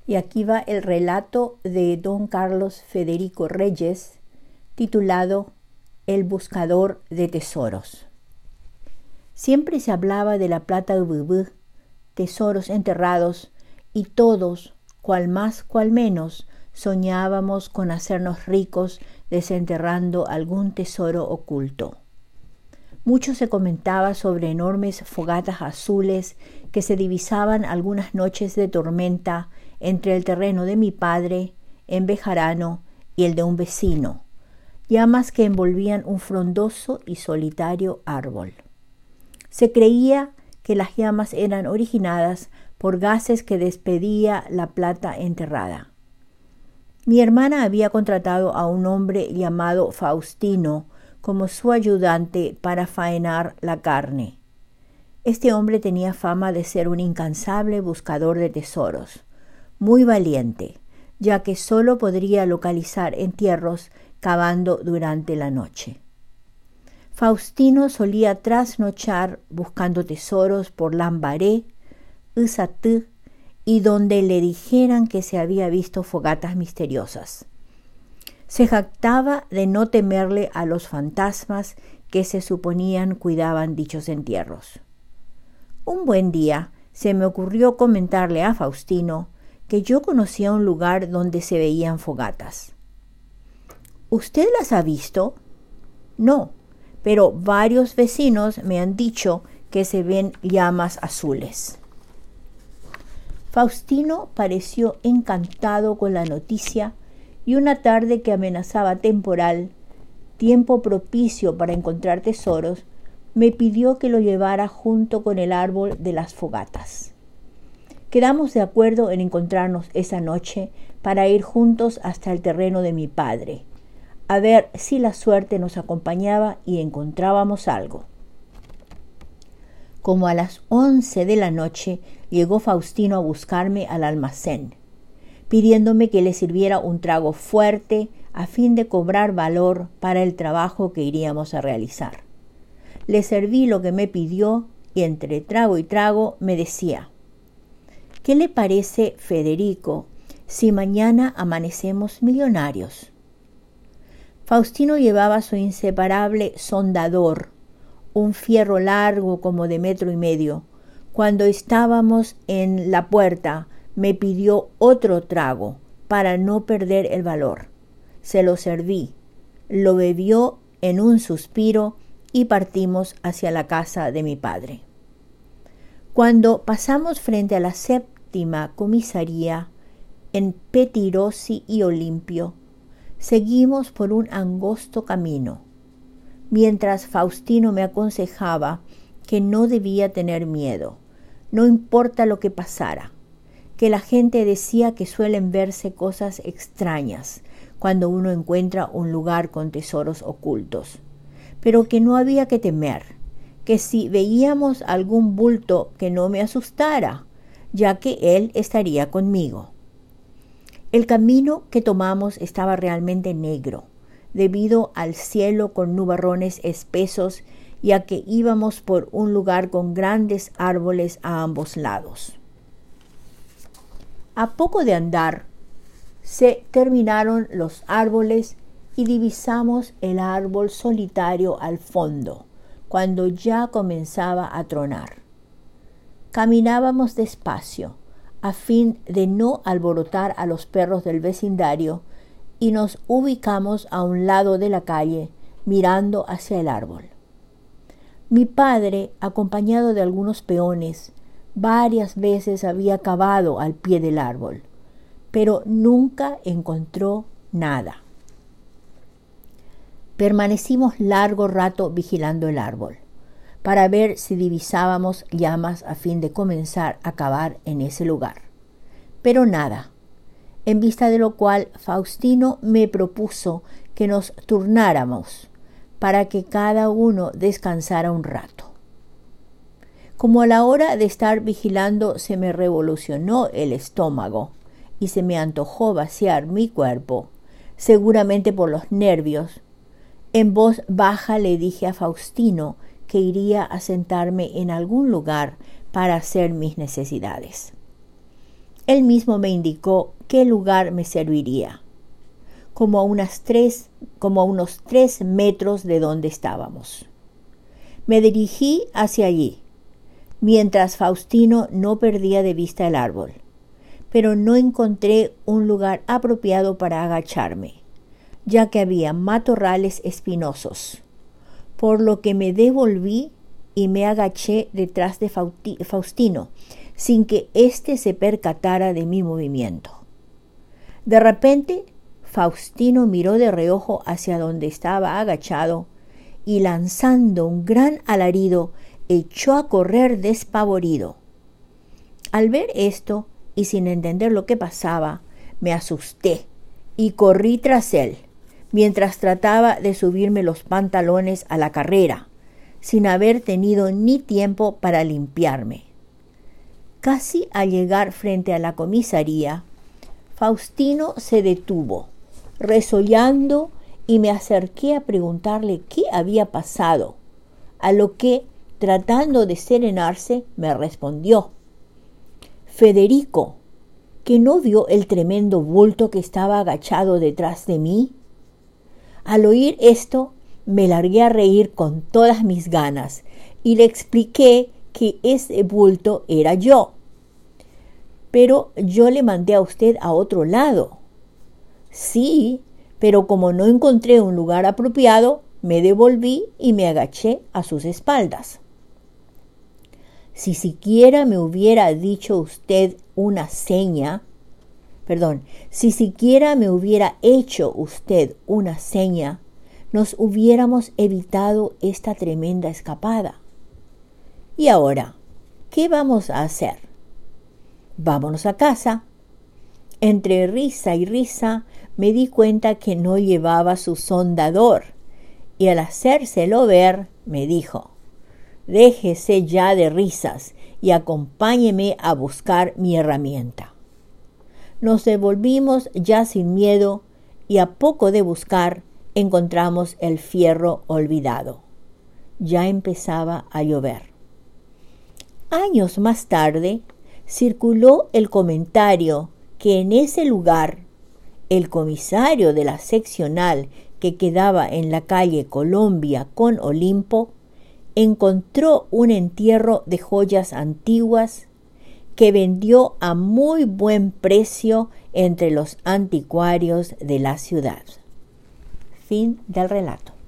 Y aquí va el relato de don Carlos Federico Reyes, titulado El buscador de tesoros. Siempre se hablaba de la plata de Bubú, tesoros enterrados, y todos, cual más cual menos, soñábamos con hacernos ricos desenterrando algún tesoro oculto. Mucho se comentaba sobre enormes fogatas azules que se divisaban algunas noches de tormenta entre el terreno de mi padre, en Bejarano, y el de un vecino, llamas que envolvían un frondoso y solitario árbol. Se creía que las llamas eran originadas por gases que despedía la plata enterrada. Mi hermana había contratado a un hombre llamado Faustino como su ayudante para faenar la carne. Este hombre tenía fama de ser un incansable buscador de tesoros, muy valiente, ya que solo podría localizar entierros cavando durante la noche. Faustino solía trasnochar buscando tesoros por Lambaré, Usatú y donde le dijeran que se había visto fogatas misteriosas. Se jactaba de no temerle a los fantasmas que se suponían cuidaban dichos entierros. Un buen día se me ocurrió comentarle a Faustino que yo conocía un lugar donde se veían fogatas. ¿Usted las ha visto? No, pero varios vecinos me han dicho que se ven llamas azules. Faustino pareció encantado con la noticia y una tarde que amenazaba temporal, tiempo propicio para encontrar tesoros, me pidió que lo llevara junto con el árbol de las fogatas. Quedamos de acuerdo en encontrarnos esa noche para ir juntos hasta el terreno de mi padre, a ver si la suerte nos acompañaba y encontrábamos algo. Como a las 11 de la noche llegó Faustino a buscarme al almacén, pidiéndome que le sirviera un trago fuerte a fin de cobrar valor para el trabajo que iríamos a realizar. Le serví lo que me pidió y entre trago y trago me decía: ¿qué le parece, Federico, si mañana amanecemos millonarios? Faustino llevaba su inseparable sondador, un fierro largo como de 1,5 metros. Cuando estábamos en la puerta, me pidió otro trago para no perder el valor. Se lo serví, lo bebió en un suspiro y partimos hacia la casa de mi padre. Cuando pasamos frente a la 7ª comisaría, en Petirosi y Olimpio, seguimos por un angosto camino, mientras Faustino me aconsejaba que no debía tener miedo, no importa lo que pasara, que la gente decía que suelen verse cosas extrañas cuando uno encuentra un lugar con tesoros ocultos, pero que no había que temer, que si veíamos algún bulto que no me asustara, ya que él estaría conmigo. El camino que tomamos estaba realmente negro, debido al cielo con nubarrones espesos y a que íbamos por un lugar con grandes árboles a ambos lados. A poco de andar, se terminaron los árboles y divisamos el árbol solitario al fondo, cuando ya comenzaba a tronar. Caminábamos despacio, a fin de no alborotar a los perros del vecindario, y nos ubicamos a un lado de la calle, mirando hacia el árbol. Mi padre, acompañado de algunos peones, varias veces había cavado al pie del árbol, pero nunca encontró nada. Permanecimos largo rato vigilando el árbol, para ver si divisábamos llamas a fin de comenzar a cavar en ese lugar. Pero nada, en vista de lo cual Faustino me propuso que nos turnáramos para que cada uno descansara un rato. Como a la hora de estar vigilando se me revolucionó el estómago y se me antojó vaciar mi cuerpo, seguramente por los nervios, en voz baja le dije a Faustino que iría a sentarme en algún lugar para hacer mis necesidades. Él mismo me indicó qué lugar me serviría, como a unos 3 metros de donde estábamos. Me dirigí hacia allí, mientras Faustino no perdía de vista el árbol, pero no encontré un lugar apropiado para agacharme, ya que había matorrales espinosos, por lo que me devolví y me agaché detrás de Faustino, sin que éste se percatara de mi movimiento. De repente, Faustino miró de reojo hacia donde estaba agachado y, lanzando un gran alarido, echó a correr despavorido. Al ver esto, y sin entender lo que pasaba, me asusté y corrí tras él, mientras trataba de subirme los pantalones a la carrera, sin haber tenido ni tiempo para limpiarme. Casi al llegar frente a la comisaría, Faustino se detuvo, resollando, y me acerqué a preguntarle qué había pasado, a lo que, tratando de serenarse, me respondió: «Federico, ¿que no vio el tremendo bulto que estaba agachado detrás de mí?». Al oír esto, me largué a reír con todas mis ganas y le expliqué que ese bulto era yo. «Pero yo le mandé a usted a otro lado». «Sí, pero como no encontré un lugar apropiado, me devolví y me agaché a sus espaldas». Si siquiera me hubiera hecho usted una seña, nos hubiéramos evitado esta tremenda escapada. Y ahora, ¿qué vamos a hacer? Vámonos a casa. Entre risa y risa me di cuenta que no llevaba su sondador, y al hacérselo ver me dijo: «Déjese ya de risas y acompáñeme a buscar mi herramienta». Nos devolvimos ya sin miedo, y a poco de buscar encontramos el fierro olvidado. Ya empezaba a llover. Años más tarde circuló el comentario que en ese lugar el comisario de la seccional, que quedaba en la calle Colombia con Olimpo, encontró un entierro de joyas antiguas que vendió a muy buen precio entre los anticuarios de la ciudad. Fin del relato.